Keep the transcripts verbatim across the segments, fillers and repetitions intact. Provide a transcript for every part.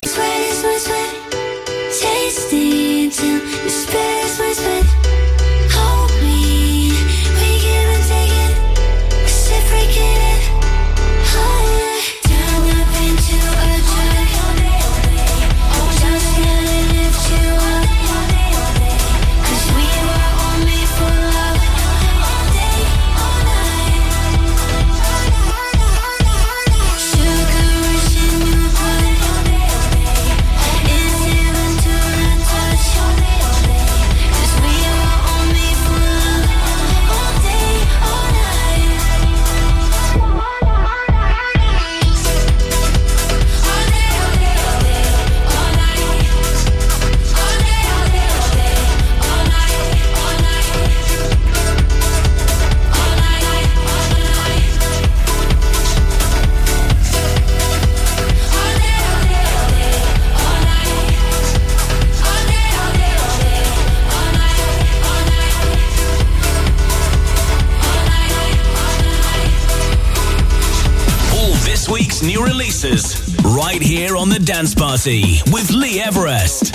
New releases right here on The Dance Party with Lee Everest.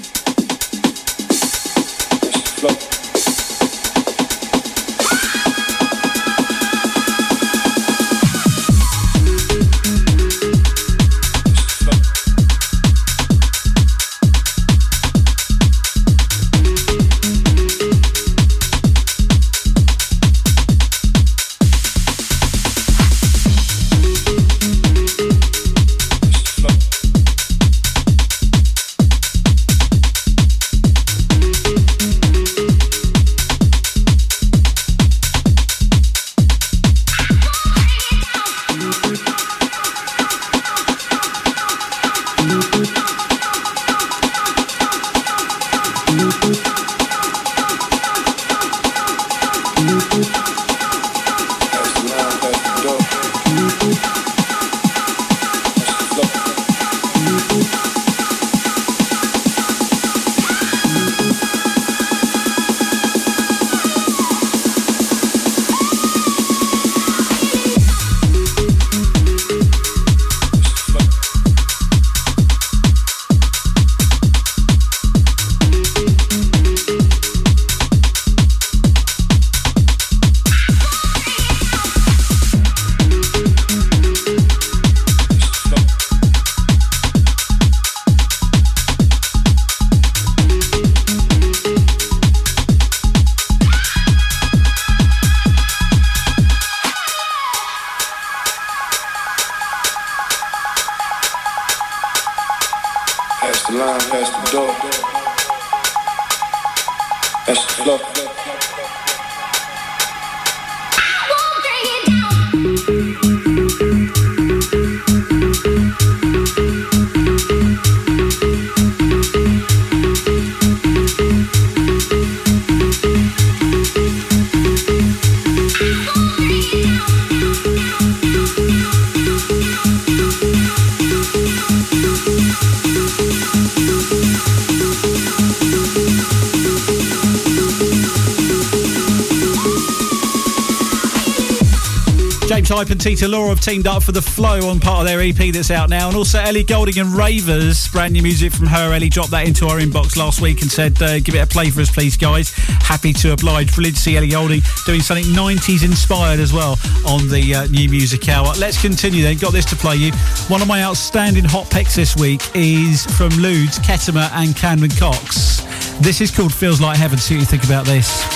Hype and Tita Laura have teamed up for The Flow on part of their E P that's out now, and also Ellie Goulding and Ravers, brand new music from her. Ellie dropped that into our inbox last week and said, uh, give it a play for us please guys. Happy to oblige. Brilliant to see Ellie Goulding doing something nineties inspired as well on the uh, New Music Hour. Let's continue then, got this to play you. One of my outstanding hot picks this week is from Ludes, Kettimer and Camden Cox. This is called Feels Like Heaven. See what you think about this.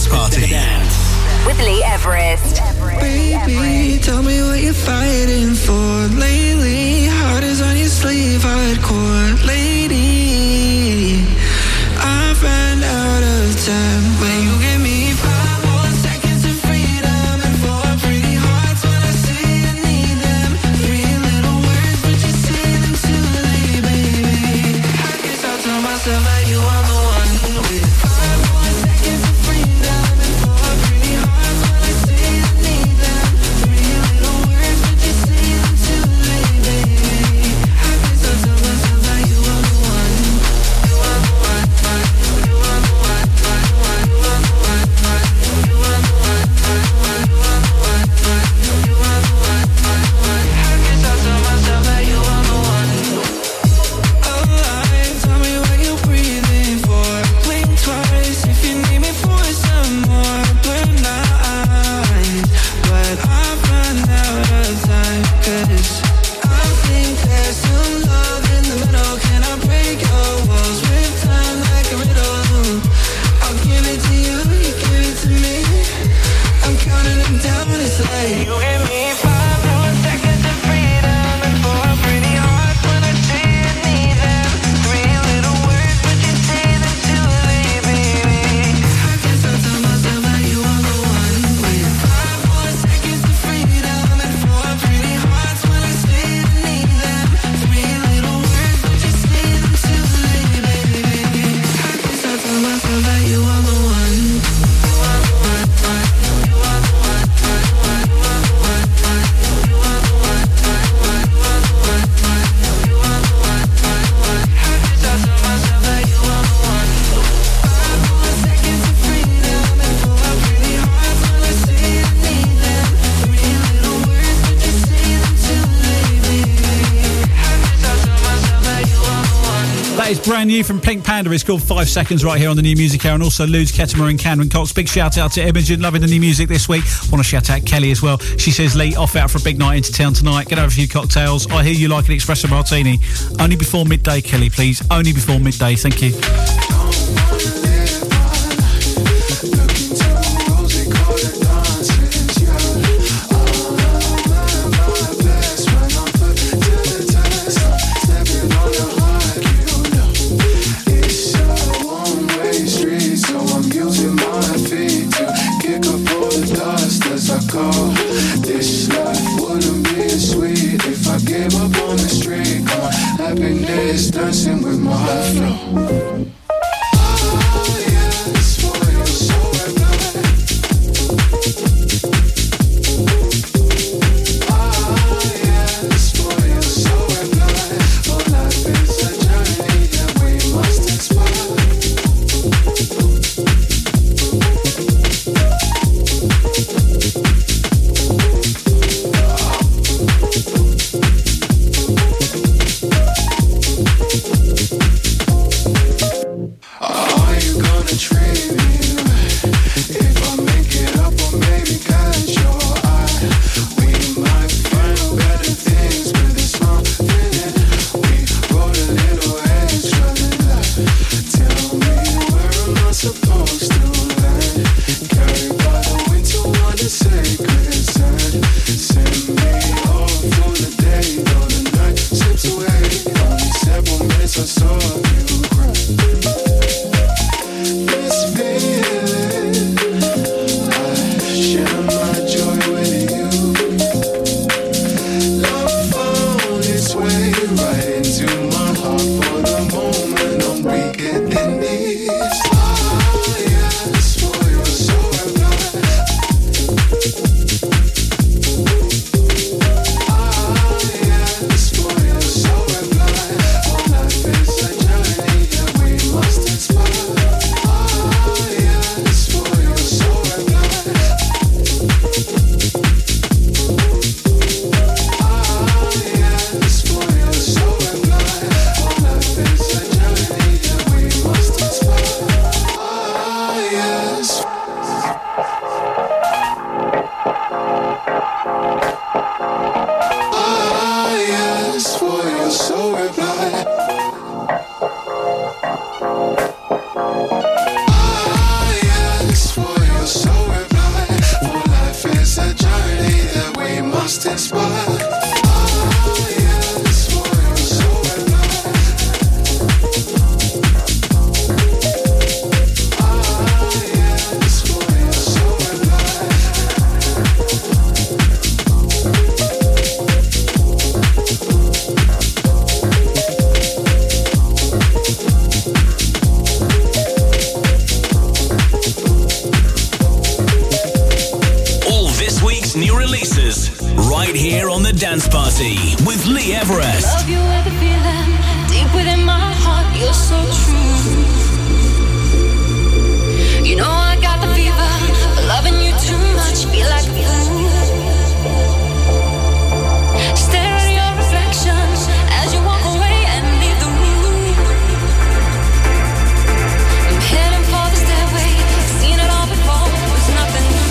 Dance Party. With Lee Everest. Baby, tell me what you're fighting for lately. Heart is on your sleeve, hardcore lady. I've run out of time. When you give me five more seconds of freedom and four pretty hearts when I say I need them. Three little words, but you say them too late, baby. I guess I'll tell myself that you are the one. With five more seconds of freedom and four pretty hearts when I say I need them. Three little words, but you say them too late, baby. I guess I'll tell myself that you are the one. You are the one. You are the one. You are the one. You are the one. You are the one. You are the one. I guess I'll tell myself that you are the one. Alive, tell me what you're breathing for. Blink twice if you need me for some more. Blur lines, but I've run out of time. 'Cause I think there's some love in the middle. Can I break your walls with time like a riddle? I'll give it to you, you give it to me. I'm counting them down, it's like you give me five more seconds of freedom and four pretty hearts when I say I need them. Three little words, but you say them too late, baby. I guess I'll tell myself that you are the one. With five more seconds of freedom and four pretty hearts when I say I need them. Three little words, but you say them too late, baby. I guess I'll tell myself that you are the one. You are the one. You are the one. You are the one. You are the one. You are the one. You are the one. I guess I'll tell myself that you are the one. Five more seconds of freedom and four pretty hearts when I say I need them. Three little words, but you say them too late, baby. I guess I'll tell myself that you are the one. That is brand new from Pink Panda. It's called Five Seconds right here on the New Music Hour. And also Luz Kettemer and Cameron Cox. Big shout out to Imogen, loving the new music this week. Want to shout out Kelly as well. She says, Lee, off out for a big night into town tonight. Get over a few cocktails. I hear you like an espresso martini. Only before midday, Kelly, please. Only before midday. Thank you. This life wouldn't be as sweet if I gave up on the street. My happiness dancing with my flow. Oh yeah, it's for your soul and blood. Oh yeah, it's for your soul and blood. Oh, life is a journey that we must explore. Dance Party with Lee Everest. Love you with the feeling deep within my heart. You're so true. You know I got the fever, loving you too much. Feel like a fool. Stare at your reflection as you walk away and leave the room. I'm heading for the stairway, seen it all before. It's nothing new.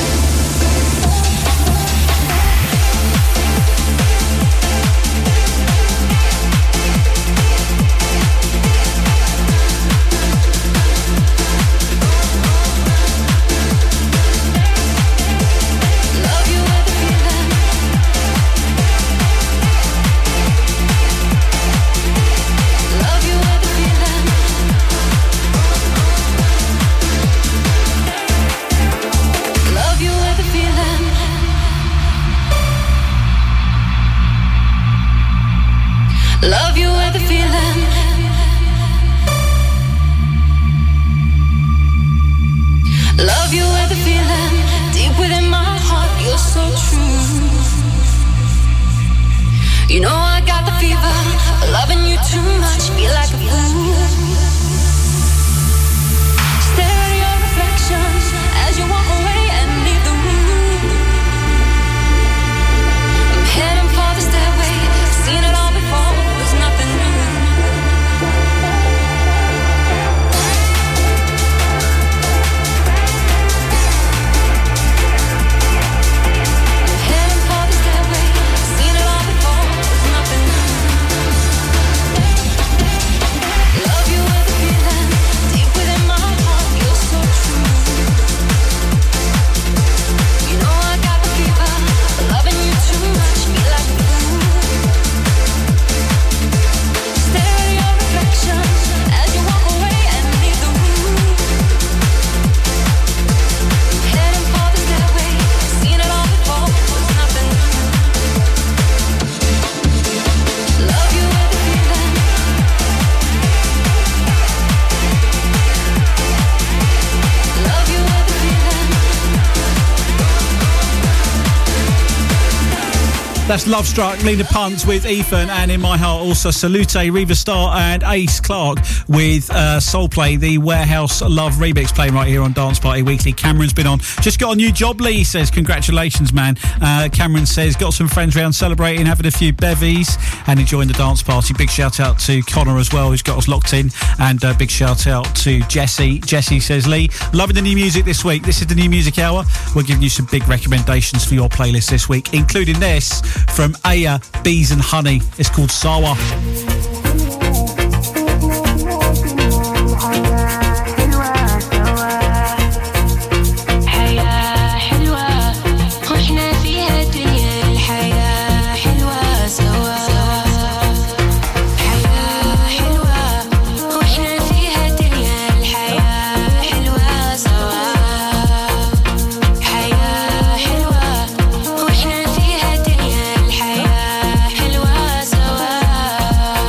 Love you with the feeling. Love you with the feeling. Deep within my heart, you're so true. You know I got the fever, loving you too much. Feel like a fool. Stare at your reflection as you walk away and leave the room. I'm heading for the stairway, seen it all before. Nothing new. Heading for the stairway, seen it all before. There's nothing new. Love you with a feeling deep within my heart. You're so true. You know I got the fever, loving you too much. Feel like a fool. As you walk away and leave the room, heading for the stairway, seen it all before, there's nothing new. Love you with a feeling. Love you with a feeling. That's Love Struck, Lena Punt with Ethan, and In My Heart also Salute, Riva Starr and Ace Clark with uh, Soul Play, the Warehouse Love remix playing right here on Dance Party Weekly. Cameron's been on. Just got a new job, Lee says. Congratulations, man. Uh, Cameron says, got some friends around celebrating, having a few bevies and enjoying the dance party. Big shout out to Connor as well, who's got us locked in. And uh, big shout out to Jesse. Jesse says, Lee, loving the new music this week. This is the new music hour. We're giving you some big recommendations for your playlist this week, including this from Aya, Bees and Honey. It's called Sawa. حياة حلوة سوا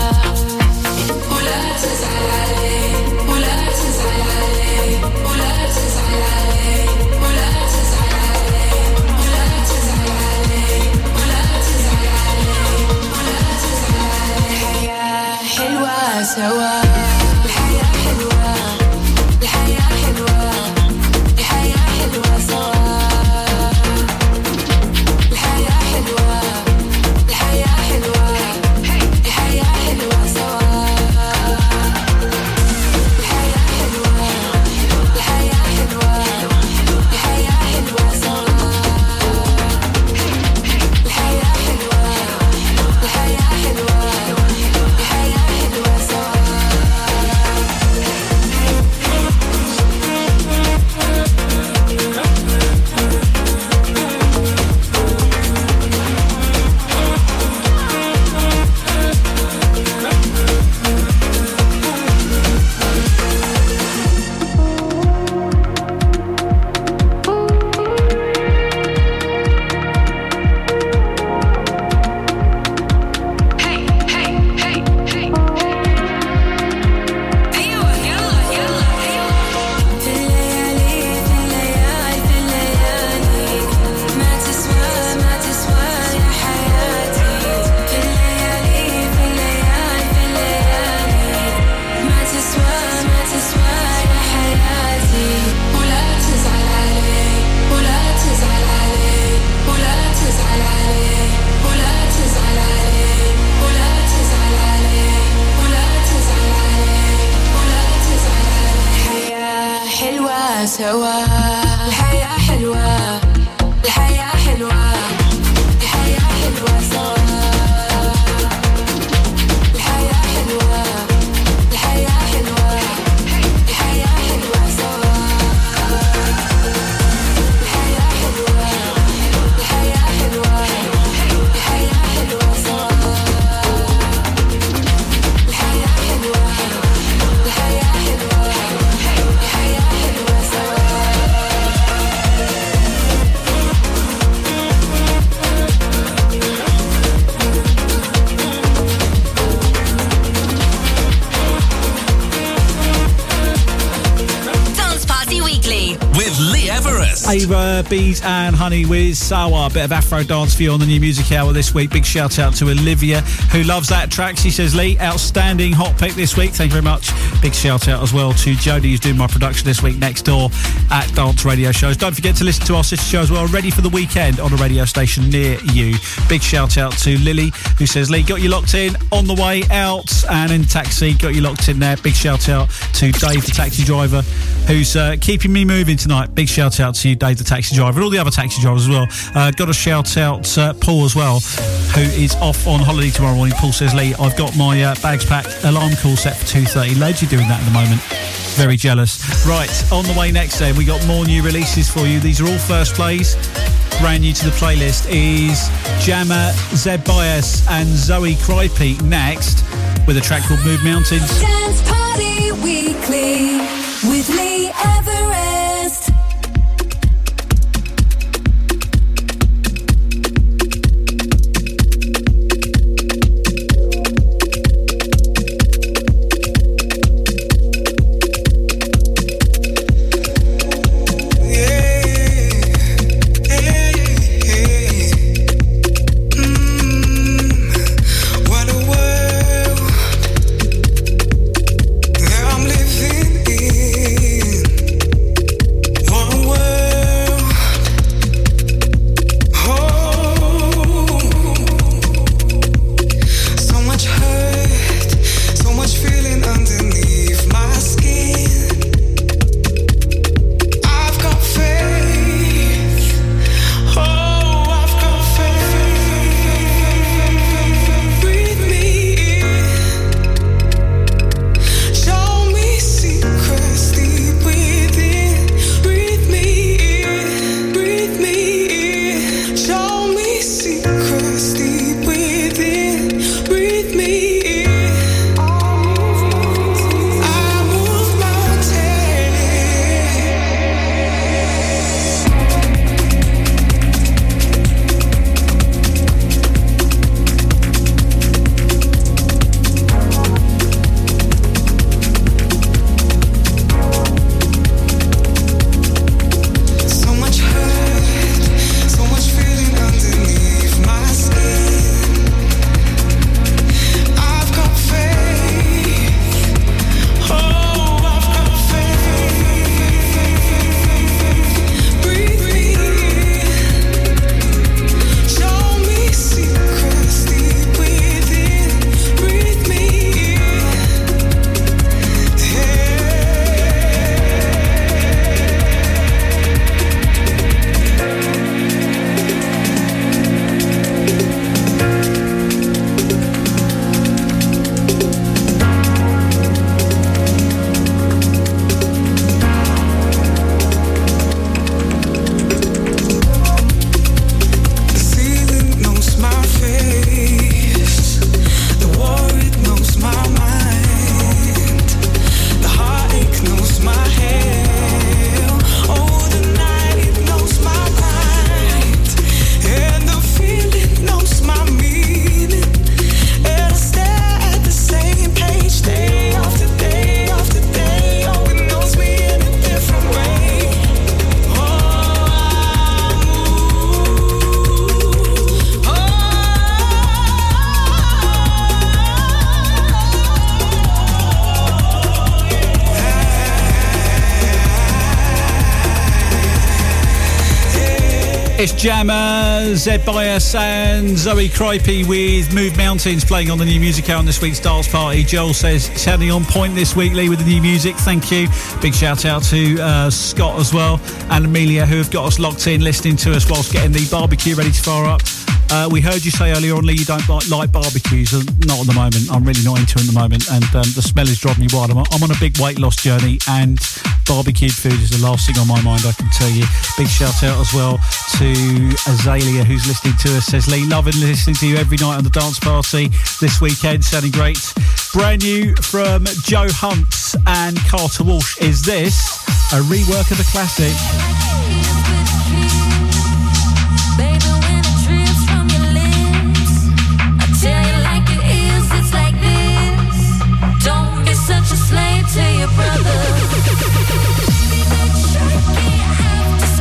Everest. Ava, Bees and Honey with Sawa. A bit of Afro dance for you on the New Music Hour this week. Big shout out to Olivia, who loves that track. She says, Lee, outstanding hot pick this week. Thank you very much. Big shout out as well to Jodie, who's doing my production this week next door at Dance Radio Shows. Don't forget to listen to our sister show as well, Ready for the Weekend, on a radio station near you. Big shout out to Lily, who says, Lee, got you locked in on the way out and in taxi. Got you locked in there. Big shout out to Dave, the taxi driver, who's uh, keeping me moving tonight. Big shout out to you, Dave, the taxi driver, and all the other taxi drivers as well. Uh, got to shout out uh, Paul as well, who is off on holiday tomorrow morning. Paul says, Lee, I've got my uh, bags packed, alarm call set for two thirty. Loads you doing that at the moment. Very jealous. Right, on the way next then, we got more new releases for you. These are all first plays. Brand new to the playlist is Jammer, Zed Bias and Zoe Cripey next with a track called Move Mountains. Dance Party Weekly with Lee Everest. It's Jammer, Zed Bias and Zoe Cripey with Move Mountains playing on the New Music Hour on this week's Dance Party. Joel says, sounding on point this week, Lee, with the new music. Thank you. Big shout out to uh, Scott as well and Amelia, who have got us locked in, listening to us whilst getting the barbecue ready to fire up. Uh, we heard you say earlier on, Lee, you don't like, like barbecues. Uh, not at the moment. I'm really not into it at the moment, and um, the smell is driving me wild. I'm, I'm on a big weight loss journey, and barbecued food is the last thing on my mind, I can tell you. Big shout out as well to Azalea, who's listening to us. Says, Lee, loving listening to you every night on the Dance Party this weekend. Sounding great. Brand new from Joe Hunt and Carter Walsh. Is this a rework of a classic? Slave to your brother. Can't have to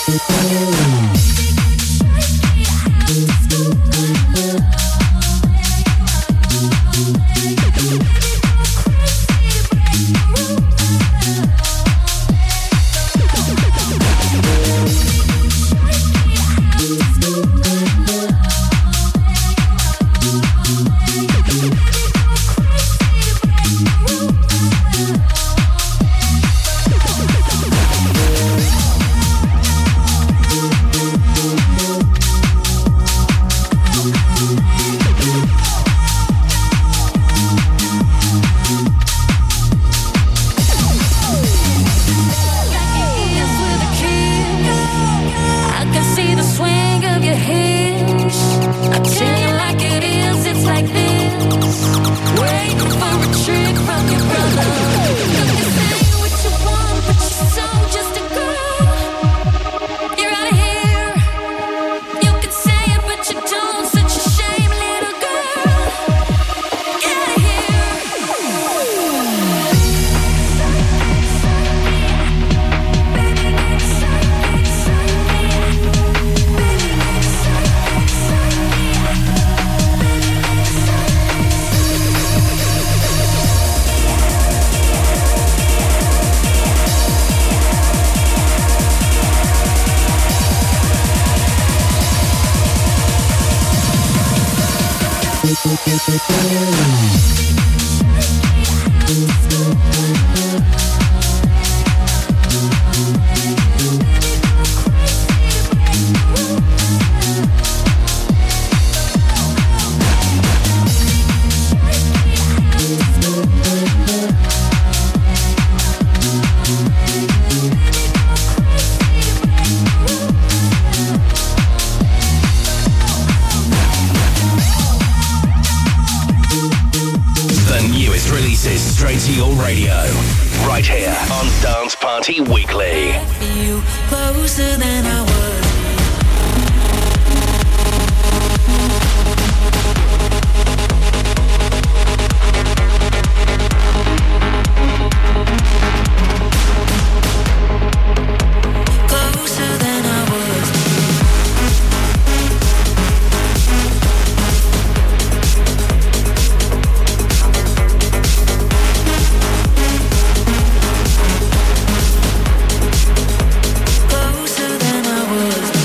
Closer than I was.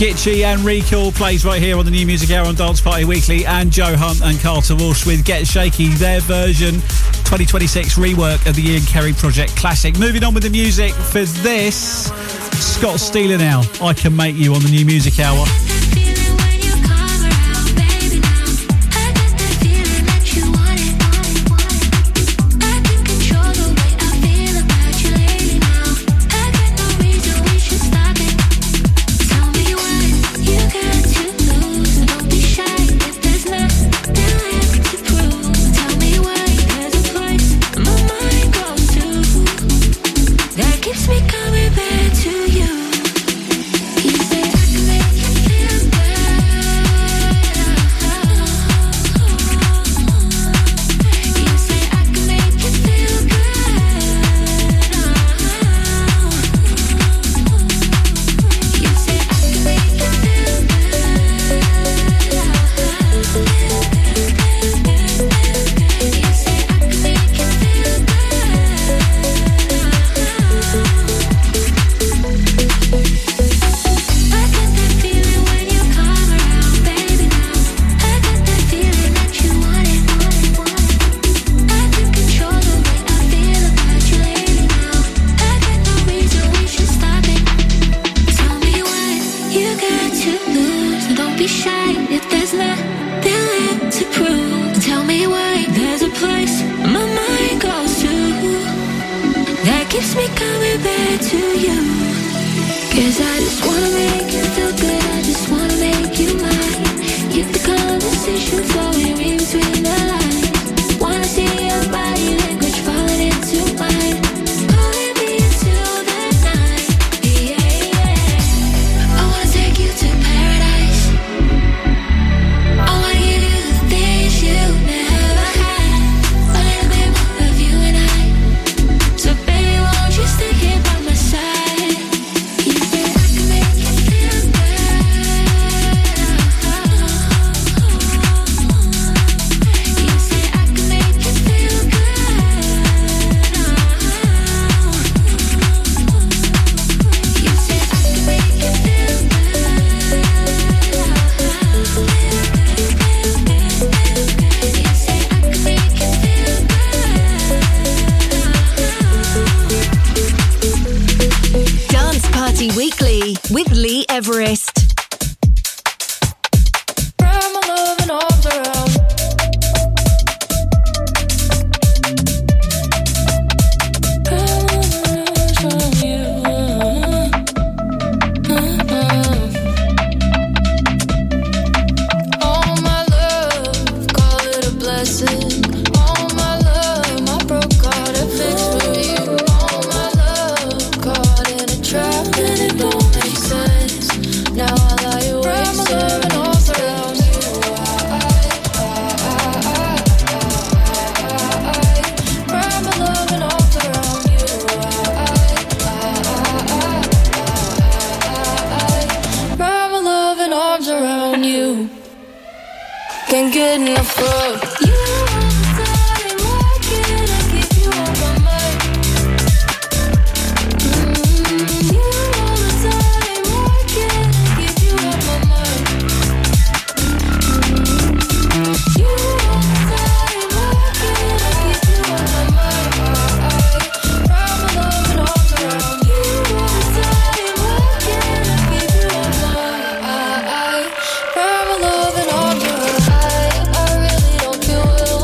Gitchy and Recall plays right here on the New Music Hour on Dance Party Weekly, and Joe Hunt and Carter Walsh with Get Shaky, their version, twenty twenty-six rework of the Ian Kerry Project classic. Moving on with the music for this, Scott Steeler now, I Can Make You on the New Music Hour. I really don't feel well.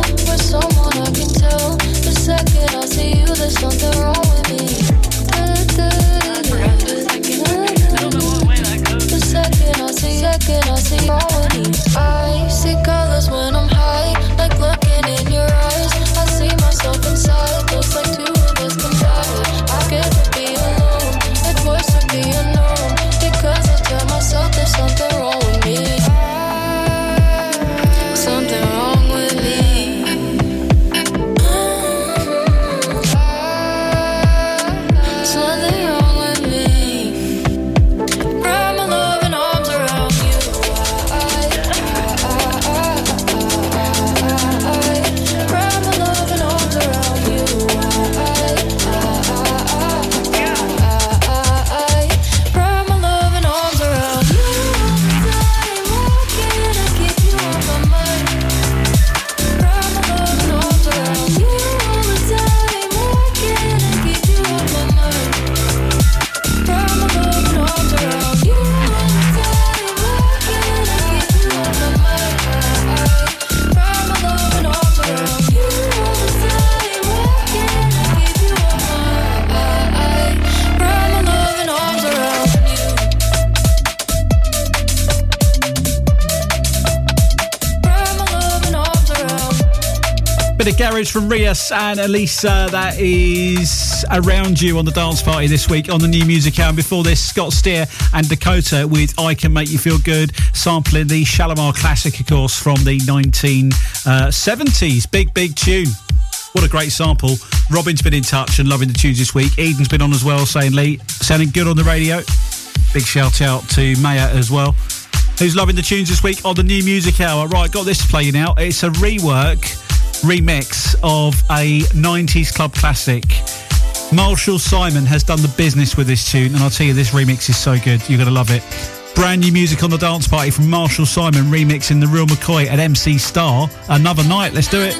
Bit of garage from Rios and Elisa. That is Around You on the dance party this week on the New Music Hour. And before this, Scott Steer and Dakota with I Can Make You Feel Good, sampling the Shalimar classic, of course, from the nineteen seventies. Big, big tune. What a great sample. Robin's been in touch and loving the tunes this week. Eden's been on as well, saying, Lee, sounding good on the radio. Big shout out to Maya as well, who's loving the tunes this week on the New Music Hour. Right, got this to play you now. It's a rework, remix of a nineties club classic. Marshall Simon has done the business with this tune, and I'll tell you, this remix is so good. You're going to love it. Brand new music on the dance party from Marshall Simon, remixing the Real McCoy at M C Star. Another night. Let's do it.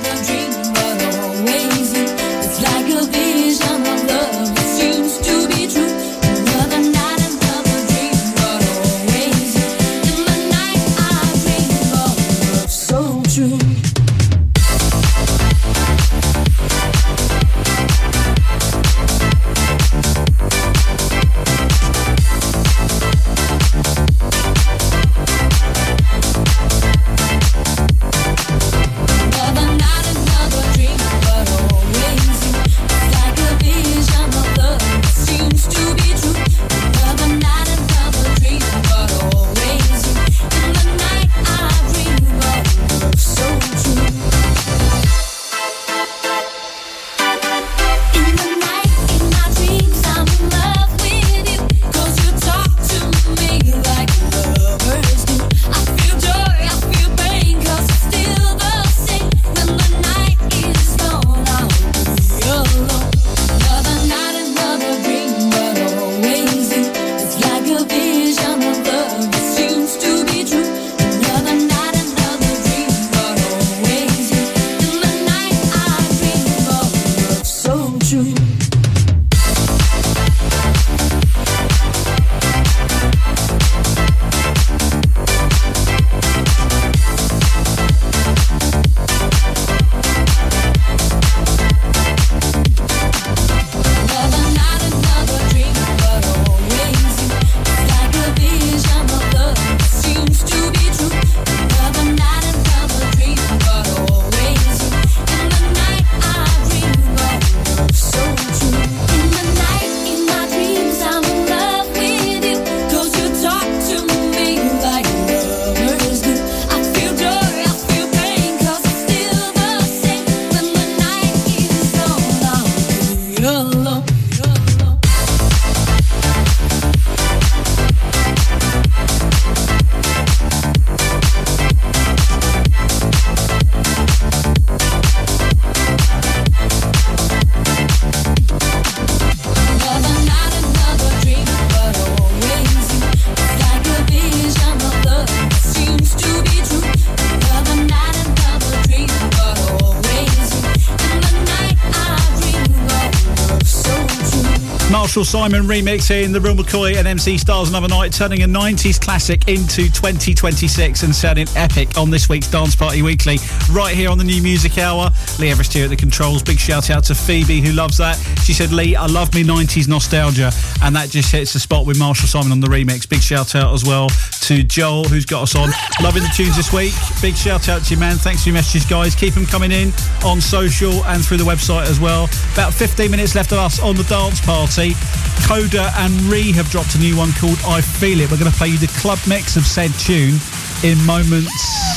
Marshall Simon remixing the Real McCoy and M C Stars Another Night, turning a nineties classic into twenty twenty-six and sounding epic on this week's Dance Party Weekly, right here on the New Music Hour. Lee Everest here at the controls. Big shout out to Phoebe, who loves that. She said, Lee, I love me nineties nostalgia, and that just hits the spot with Marshall Simon on the remix. Big shout out as well to Joel, who's got us on. Loving the tunes this week. Big shout out to you, man. Thanks for your messages, guys. Keep them coming in on social and through the website as well. About fifteen minutes left of us on the Dance Party. Coda and Ree have dropped a new one called I Feel It. We're going to play you the club mix of said tune in moments.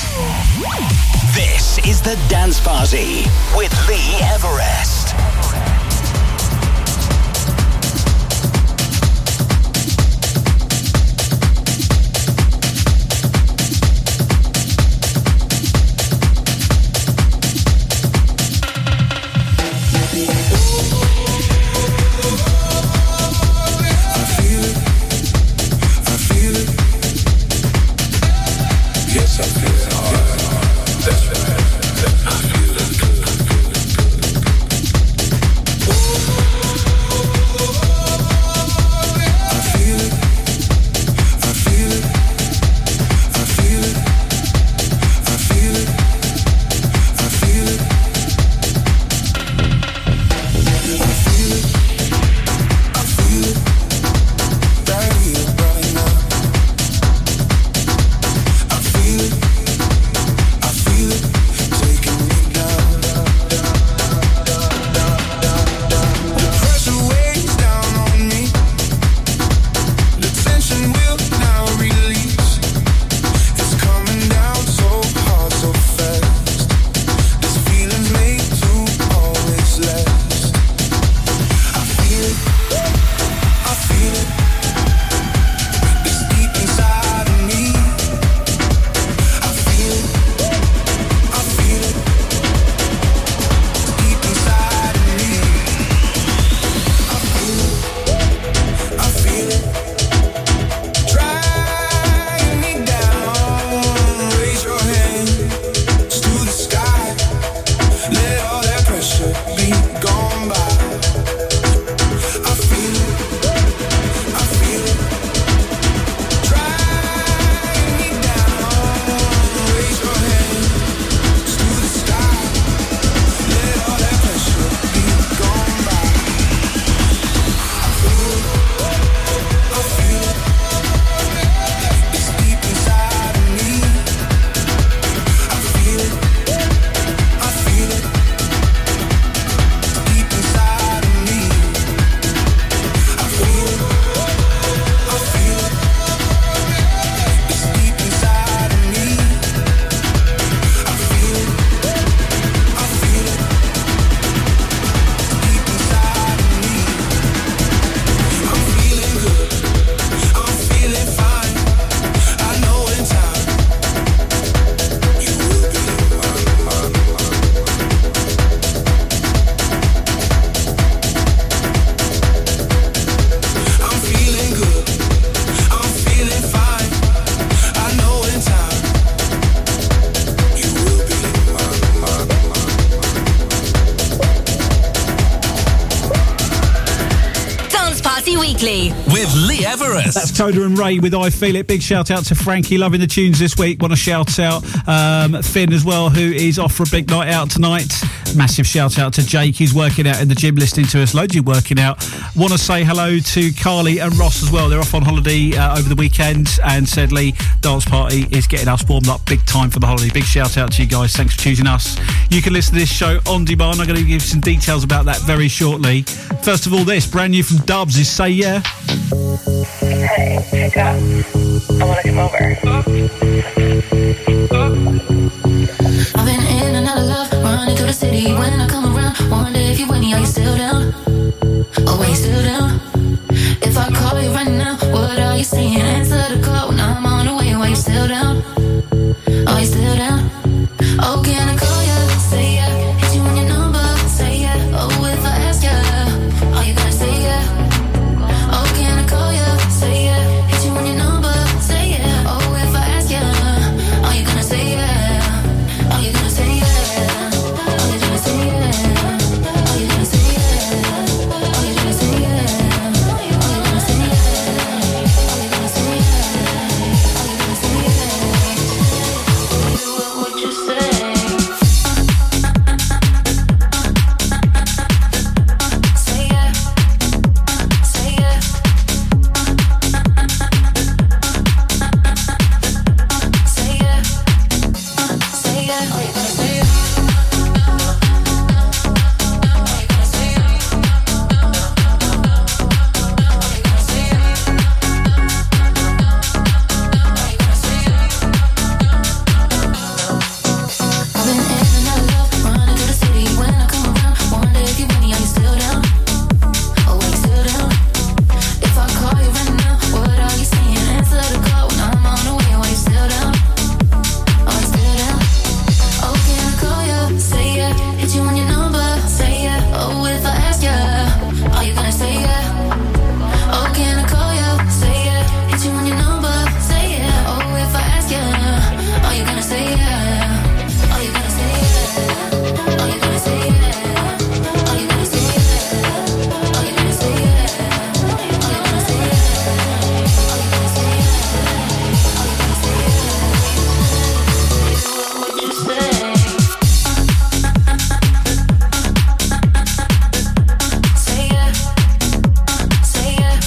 This is the Dance Party with Lee Everest. I feel it. Weekly with Lee Everest. That's Toda and Ray with I Feel It. Big shout out to Frankie, loving the tunes this week. Want to shout out um, Finn as well, who is off for a big night out tonight. Massive shout out to Jake, who's working out in the gym listening to us. Loads of you working out. Want to say hello to Carly and Ross as well. They're off on holiday uh, over the weekend, and said Lee, Dance Party is getting us warmed up big time for the holiday. Big shout out to you guys. Thanks for choosing us. You can listen to this show on demand. I'm going to give you some details about that very shortly. First of all, this brand new from Dubs is Say Yeah. Hey, pick up. I want to come over. I've been in and out of love, running through the city. When I come around, wonder if you with me, are you still down? Oh, are you still down? If I call you right now, what are you saying? Answer the call when I'm on the way. Are you still down? Are you still down? Oh, can I call you? Say yeah. Hit you on your number. Say yeah. Oh, if I ask you, are you gonna say yeah? Oh, can I call you? Say yeah. Hit you on your number. Say yeah. Oh, if I ask you, are you gonna say yeah? Are you gonna say yeah? Are you gonna say yeah? Are you gonna say yeah? Are you gonna say yeah? Are you gonna say yeah? Are you gonna say yeah? Are you gonna say yeah? Do what you say. Say yeah. Say yeah. Say yeah. Say yeah. Are you gonna say yeah? Are you gonna say yeah? Are you gonna say yeah? Are you gonna say yeah? I've been in and out of love, running through the city. When I come around, wonder if you with me, are you still down? Oh, are you still down? If I call you right now, what are you saying? Answer the call when I'm on the way. Are you still down? Are you still down? Oh, can I call you? Say yeah. Hit you on your number. Say yeah. Oh, if I ask you, are you gonna say yeah? Oh, can I call you? Say yeah. Hit you on your number. Say yeah. Oh, if I ask you, are you gonna say yeah? Are you gonna say yeah? Are you gonna say yeah? Are you gonna say yeah? Are you gonna say yeah? Are you gonna say yeah? Are you gonna say yeah? Are you gonna say yeah? Do what you say. Say yeah. Say yeah.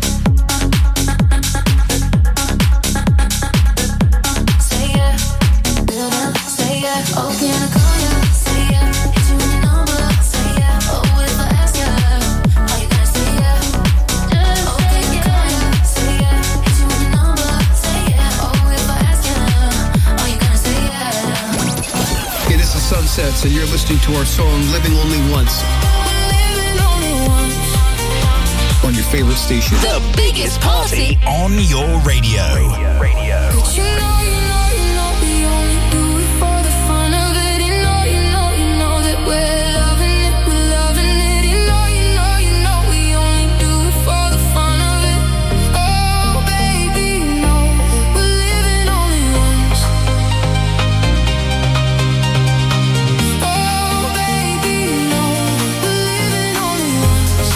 Say yeah. Build up. Say yeah. Oh, can I call you? Say yeah. Hit you on your number. Say yeah. Oh, if I ask you, are you gonna say yeah? Oh, can I call you? Say yeah. Hit you on your number. Say yeah. Oh, if I ask you, are you gonna say yeah? Hey, this is Sunsets, and you're listening to our song Living Only Once Living only once. on your favorite station. The biggest party on your radio. But you know, you know, you know, we only do it for the fun of it. You know, you know, you know that we're loving it, we're loving it. You know, you know, you know, we only do it for the fun of it. Oh, baby, you know, we're living only once. Oh, baby, you know, we're living only once.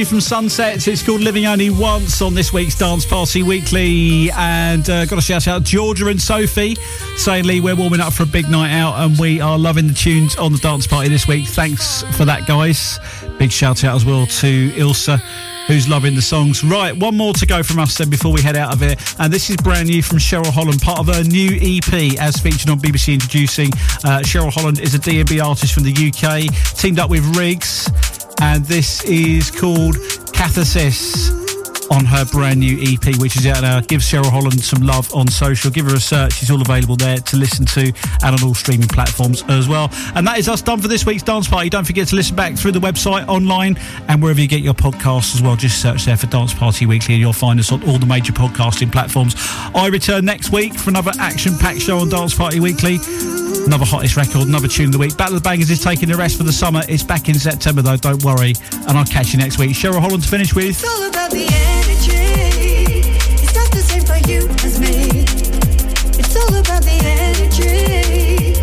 new from Sunsets. It's called Living Only Once on this week's Dance Party Weekly. And uh, got to shout out Georgia and Sophie saying, Lee, we're warming up for a big night out and we are loving the tunes on the dance party this week. Thanks for that, guys. Big shout out as well to Ilsa, who's loving the songs. Right, one more to go from us then before we head out of here. And this is brand new from Cheryl Holland, part of her new E P as featured on B B C Introducing. Uh, Cheryl Holland is a D and B artist from the U K, teamed up with Riggs. And this is called Catharsis on her brand new E P, which is out now. Give Cheryl Holland some love on social. Give her a search. She's all available there to listen to and on all streaming platforms as well. And that is us done for this week's Dance Party. Don't forget to listen back through the website, online, and wherever you get your podcasts as well. Just search there for Dance Party Weekly and you'll find us on all the major podcasting platforms. I return next week for another action-packed show on Dance Party Weekly. Another hottest record, another tune of the week. Battle of the Bangers is taking the rest for the summer. It's back in September though, don't worry. And I'll catch you next week. Cheryl Holland to finish with. It's all about the energy. It's not the same for you as me. It's all about the energy.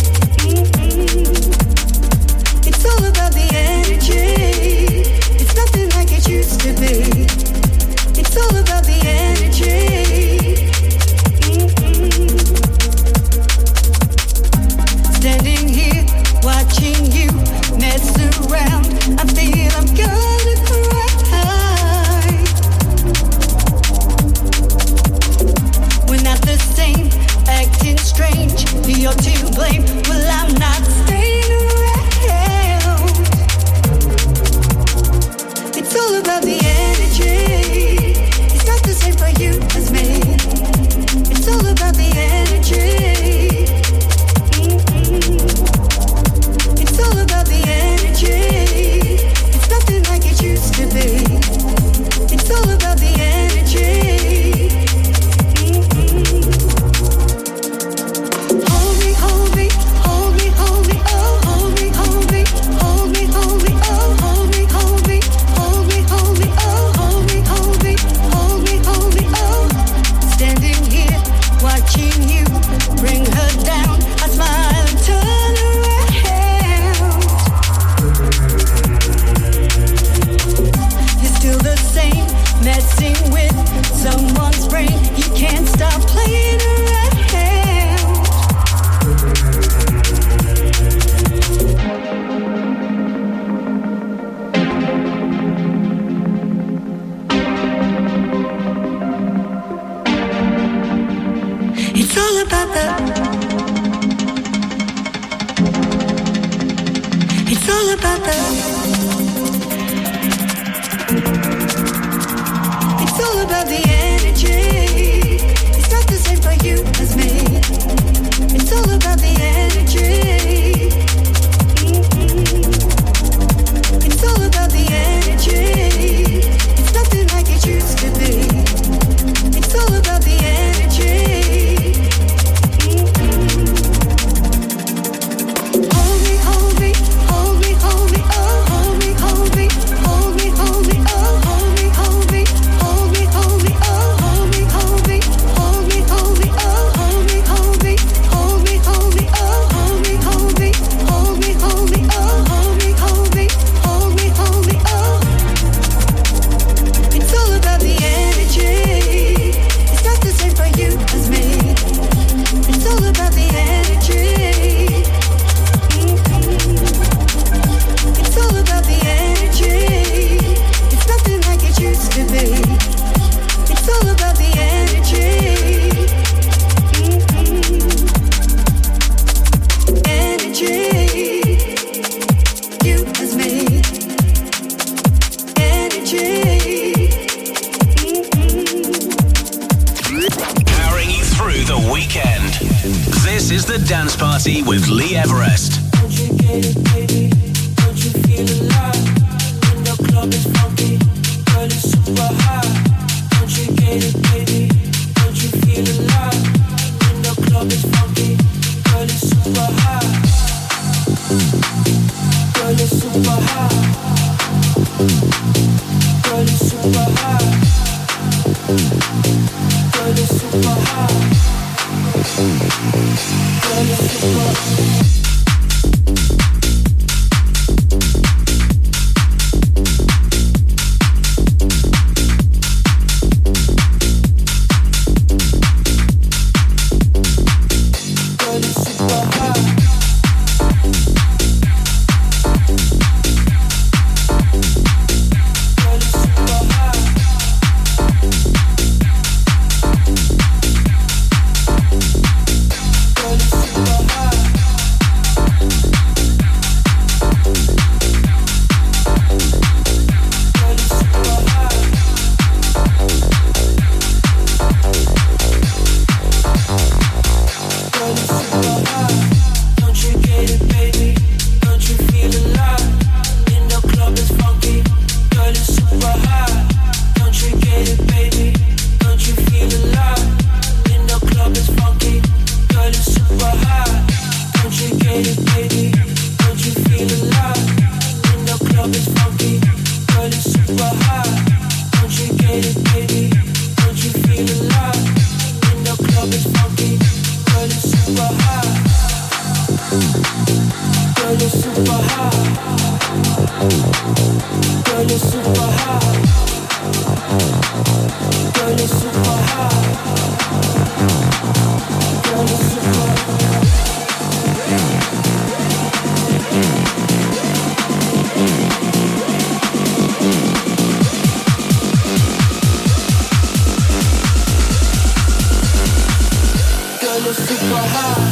Mm-hmm. It's all about the energy. It's nothing like it used to be. It's all about the energy. Standing here, watching you mess around, I feel I'm gonna cry. We're not the same, acting strange. You're to blame. Well, I'm not staying around. It's all about the energy. It's not the same for you as me. It's all about the energy. It's all about the energy. It's nothing like it used to be. It's all about the energy. Hold me, hold me, hold me, hold me, oh, hold me, hold me, hold me, hold me, oh, hold me, hold me, hold me, hold me, oh, hold me, hold me, hold me, hold me, oh. Standing here, watching you bring her down. I smile and turn around. You're still the same, messing with someone's brain. You can't stop playing around. It's all about the It's all about the It's all about the energy. It's not the same for you as me. It's all about the energy. Mm-hmm. It's all about the energy. It's nothing like it used to be. It's all about the energy. Dance Party with Lee Everest. Don't you get it, baby? Don't you feel alive? When the club is funky, girl, it's super high. Don't you get it, baby? Don't you feel alive? When the club is funky, girl, it's super high. Girl, it's super high. Girl, it's super high. Girl, it's super high. Girl, it's super high. Girl, you're super hot. Girl, you're super. Girl, you're super hot.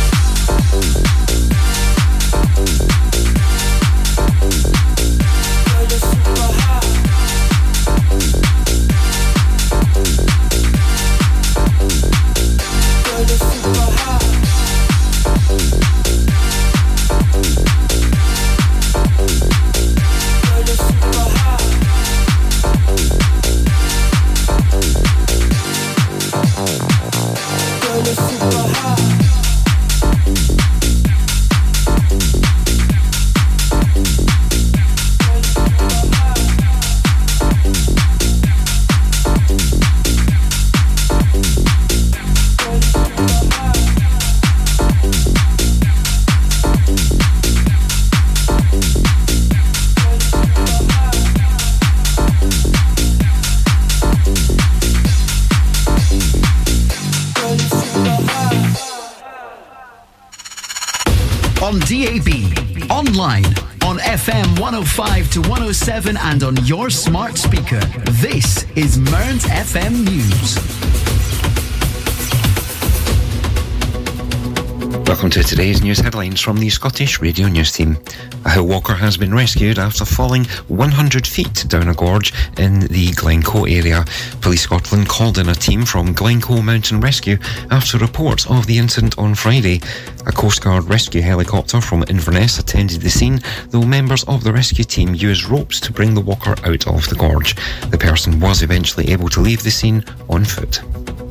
On D A B, online, on F M one oh five to one oh seven and on your smart speaker. This is Mearns F M News. Welcome to today's news headlines from the Scottish Radio News team. A hill walker has been rescued after falling one hundred feet down a gorge in the Glencoe area. Police Scotland called in a team from Glencoe Mountain Rescue after reports of the incident on Friday. A Coast Guard rescue helicopter from Inverness attended the scene, though members of the rescue team used ropes to bring the walker out of the gorge. The person was eventually able to leave the scene on foot.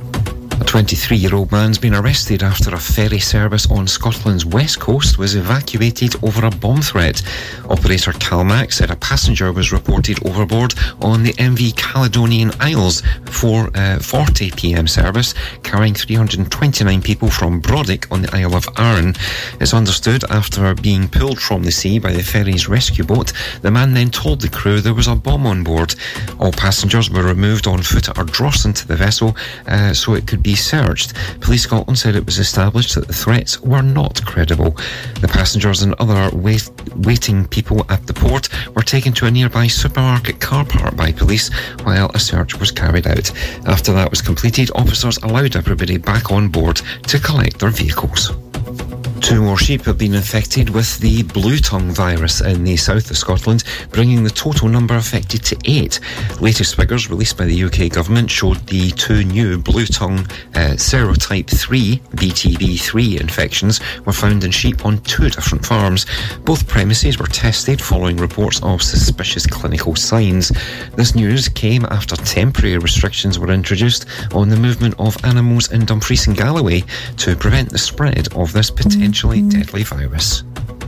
A twenty-three-year-old man's been arrested after a ferry service on Scotland's west coast was evacuated over a bomb threat. Operator Calmac said a passenger was reported overboard on the M V Caledonian Isles for a forty p.m. service carrying three hundred twenty-nine people from Brodick on the Isle of Arran. It's understood after being pulled from the sea by the ferry's rescue boat, the man then told the crew there was a bomb on board. All passengers were removed on foot or drossed into the vessel uh, so it could be searched. Police Scotland said it was established that the threats were not credible. The passengers and other wait, waiting people at the port were taken to a nearby supermarket car park by police while a search was carried out. After that was completed, officers allowed everybody back on board to collect their vehicles. Two more sheep have been infected with the blue tongue virus in the south of Scotland, bringing the total number affected to eight. Latest figures released by the U K government showed the two new blue tongue uh, serotype three, B T B three infections were found in sheep on two different farms. Both premises were tested following reports of suspicious clinical signs. This news came after temporary restrictions were introduced on the movement of animals in Dumfries and Galloway to prevent the spread of this potentially deadly virus.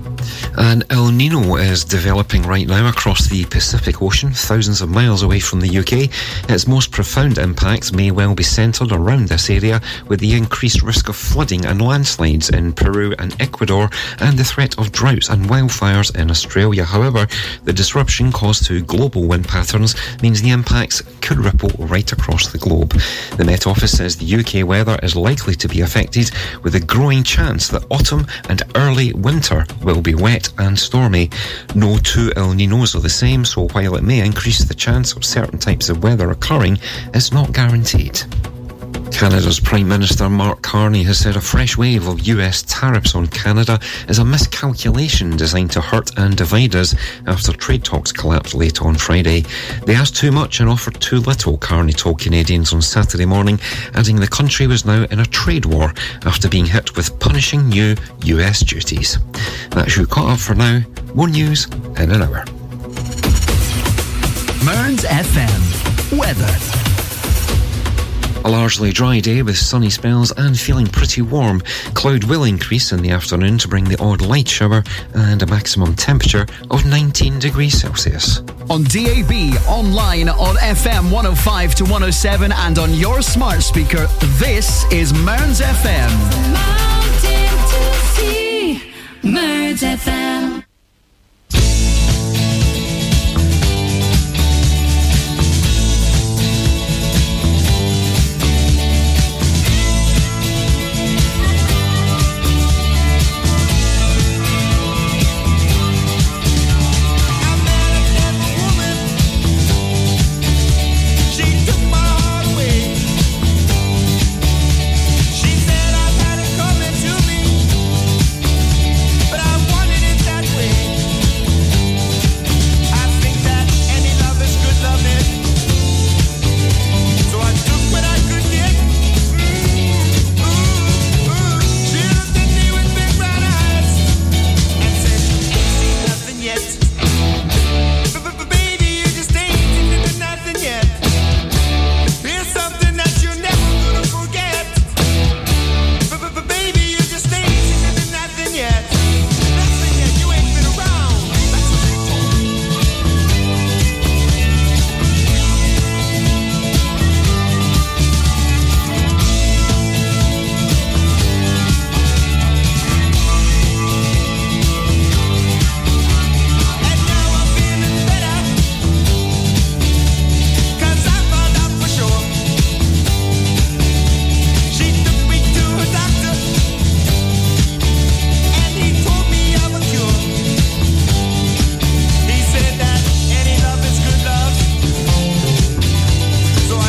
An El Nino is developing right now across the Pacific Ocean, thousands of miles away from the U K. Its most profound impacts may well be centred around this area, with the increased risk of flooding and landslides in Peru and Ecuador, and the threat of droughts and wildfires in Australia. However, the disruption caused to global wind patterns means the impacts could ripple right across the globe. The Met Office says the U K weather is likely to be affected, with a growing chance that autumn and early winter will be wet and stormy. No two El Ninos are the same, so while it may increase the chance of certain types of weather occurring, it's not guaranteed. Canada's Prime Minister Mark Carney has said a fresh wave of U S tariffs on Canada is a miscalculation designed to hurt and divide us after trade talks collapsed late on Friday. They asked too much and offered too little, Carney told Canadians on Saturday morning, adding the country was now in a trade war after being hit with punishing new U S duties. That's you caught up for now. More news in an hour. Mearns F M. Weather. A largely dry day with sunny spells and feeling pretty warm. Cloud will increase in the afternoon to bring the odd light shower and a maximum temperature of nineteen degrees Celsius. On D A B, online, on F M one oh five to one oh seven and on your smart speaker, this is Mearns F M. Mountain to sea, Mearns F M.